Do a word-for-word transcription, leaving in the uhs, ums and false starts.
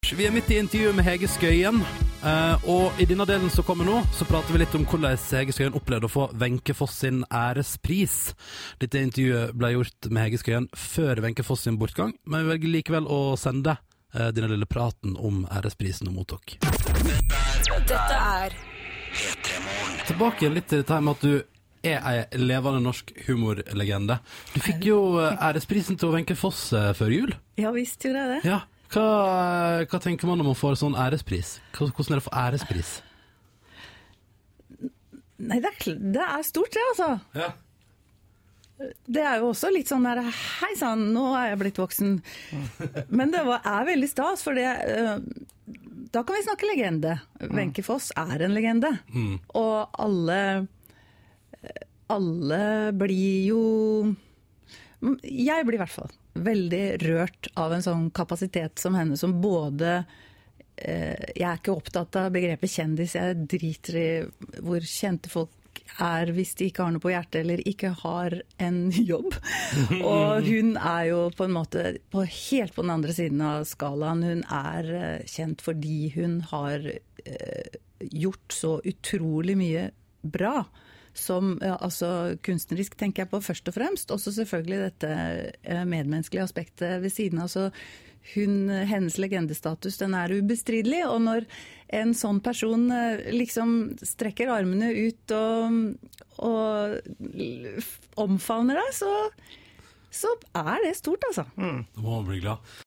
Vi er midt i intervjuet med Hege Skøyen, og i denne delen som kommer nå, så prater vi litt om hvordan Hege Skøyen opplevde å få Wenche Foss sin ærespris. Dette intervjuet ble gjort med Hege Skøyen før Wenche Foss sin bortgang, men vi velger likevel å sende denne lille praten om æresprisen og mottok. Dette er Tilbake litt til dette her med at du er en levende norsk humorlegende. Du fikk jo æresprisen til Wenche Foss før jul. Ja, visst gjorde jeg det. Ja. Hva, hva tenker man om å få sånn ærespris? Hvordan er det for ærespris? Nei, det er, det er stort det, altså. Ja. Det er jo også litt sånn der, hei sann, nå er jeg blitt voksen. Men det var, er veldig stas, for det, da kan vi snakke legende. Wenche Foss er en legende. Mm. Og alle, alle blir jo, jeg blir i hvert fall veldig rørt av en sånn kapasitet som henne, som både eh, jeg er ikke opptatt av begrepet kjendis, jeg driter i hvor kjente folk er hvis de ikke har noe på hjertet eller ikke har en jobb. Og hun er jo på en måte på, helt på den andre siden av skalaen. Hun er eh, kjent fordi hun har eh, gjort så utrolig mye bra. Som, ja, altså kunstnerisk tenker jeg på først og fremst, også selvfølgelig dette medmenneskelige aspektet ved siden av. Altså, hun, hennes legendestatus, den er ubestridelig, og når en sånn person liksom strekker armene ut og, og omfavner deg, så, så er det stort, altså. Mm. Da må man bli glad.